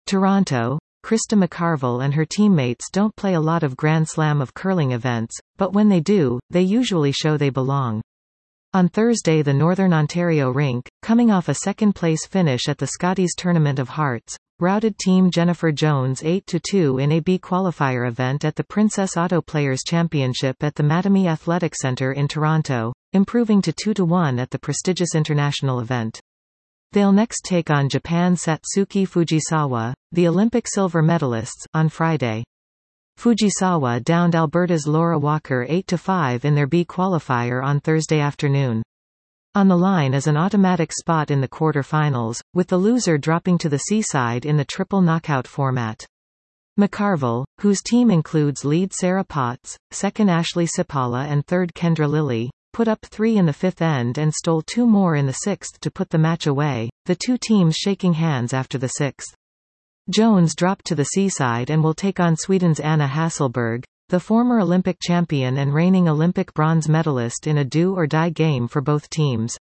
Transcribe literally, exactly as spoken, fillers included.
Toronto. Krista McCarville and her teammates don't play a lot of Grand Slam of curling events, but when they do, they usually show they belong. On Thursday, the Northern Ontario rink, coming off a second-place finish at the Scotties Tournament of Hearts, routed Team Jennifer Jones eight to two in a B qualifier event at the Princess Auto Players Championship at the Mattamy Athletic Centre in Toronto, improving to two to one at the prestigious international event. They'll next take on Japan's Satsuki Fujisawa, the Olympic silver medalists, on Friday. Fujisawa downed Alberta's Laura Walker eight to five in their B qualifier on Thursday afternoon. On the line is an automatic spot in the quarter-finals, with the loser dropping to the seaside in the triple knockout format. McCarville, whose team includes lead Sarah Potts, second Ashley Sipala and third Kendra Lilly, put up three in the fifth end and stole two more in the sixth to put the match away, the two teams shaking hands after the sixth. Jones dropped to the seaside and will take on Sweden's Anna Hasselberg, the former Olympic champion and reigning Olympic bronze medalist, in a do-or-die game for both teams.